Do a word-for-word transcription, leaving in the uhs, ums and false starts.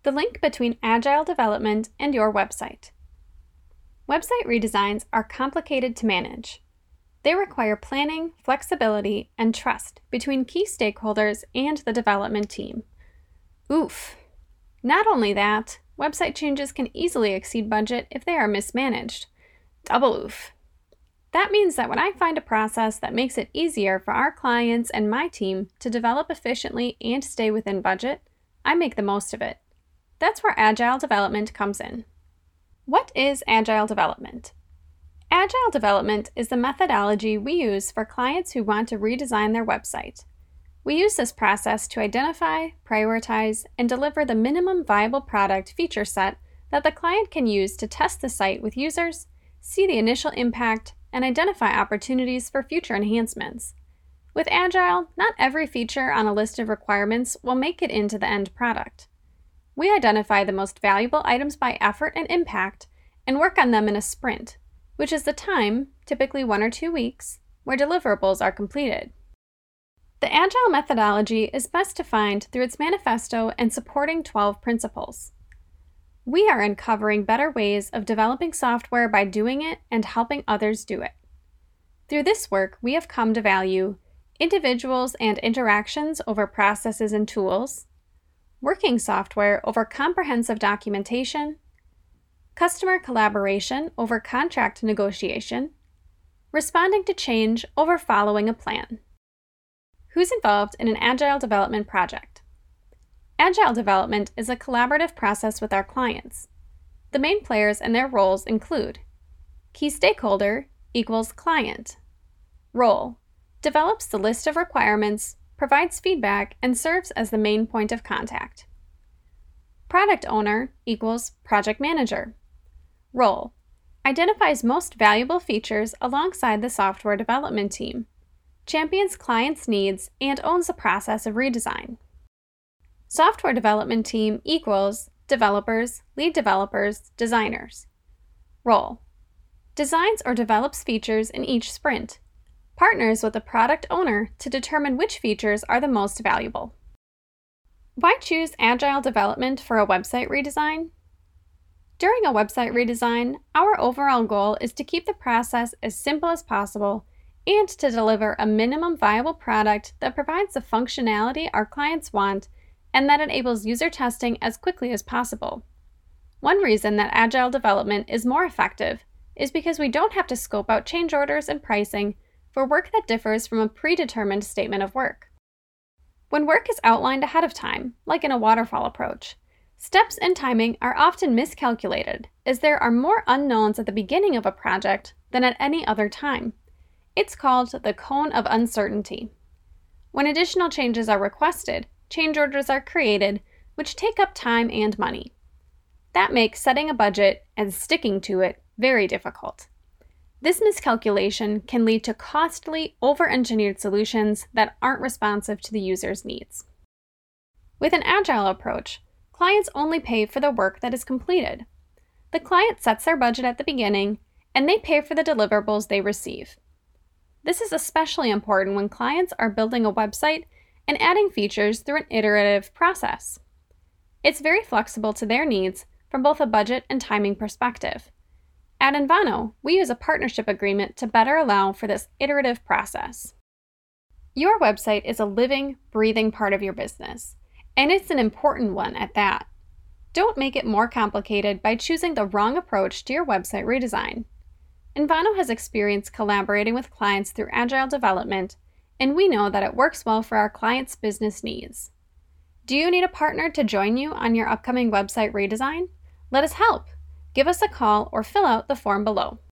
The link between agile development and your website. Website redesigns are complicated to manage. They require planning, flexibility, and trust between key stakeholders and the development team. Oof! Not only that, website changes can easily exceed budget if they are mismanaged. Double oof! That means that when I find a process that makes it easier for our clients and my team to develop efficiently and stay within budget, I make the most of it. That's where agile development comes in. What is agile development? Agile development is the methodology we use for clients who want to redesign their website. We use this process to identify, prioritize, and deliver the minimum viable product feature set that the client can use to test the site with users, see the initial impact, and identify opportunities for future enhancements. With Agile, not every feature on a list of requirements will make it into the end product. We identify the most valuable items by effort and impact and work on them in a sprint, which is the time, typically one or two weeks, where deliverables are completed. The Agile methodology is best defined through its manifesto and supporting twelve principles. We are uncovering better ways of developing software by doing it and helping others do it. Through this work, we have come to value individuals and interactions over processes and tools, working software over comprehensive documentation, customer collaboration over contract negotiation, responding to change over following a plan. Who's involved in an Agile development project? Agile development is a collaborative process with our clients. The main players and their roles include key stakeholder equals client. Role develops the list of requirements, provides feedback, and serves as the main point of contact. Product owner equals project manager. Role identifies most valuable features alongside the software development team, champions clients' needs, and owns the process of redesign. Software development team equals developers, lead developers, designers. Role designs or develops features in each sprint, partners with the product owner to determine which features are the most valuable. Why choose Agile development for a website redesign? During a website redesign, our overall goal is to keep the process as simple as possible and to deliver a minimum viable product that provides the functionality our clients want and that enables user testing as quickly as possible. One reason that Agile development is more effective is because we don't have to scope out change orders and pricing for work that differs from a predetermined statement of work. When work is outlined ahead of time, like in a waterfall approach, steps and timing are often miscalculated as there are more unknowns at the beginning of a project than at any other time. It's called the cone of uncertainty. When additional changes are requested, change orders are created, which take up time and money. That makes setting a budget and sticking to it very difficult. This miscalculation can lead to costly, over-engineered solutions that aren't responsive to the user's needs. With an Agile approach, clients only pay for the work that is completed. The client sets their budget at the beginning, and they pay for the deliverables they receive. This is especially important when clients are building a website and adding features through an iterative process. It's very flexible to their needs from both a budget and timing perspective. At Envano, we use a partnership agreement to better allow for this iterative process. Your website is a living, breathing part of your business, and it's an important one at that. Don't make it more complicated by choosing the wrong approach to your website redesign. Envano has experience collaborating with clients through Agile development, and we know that it works well for our clients' business needs. Do you need a partner to join you on your upcoming website redesign? Let us help. Give us a call or fill out the form below.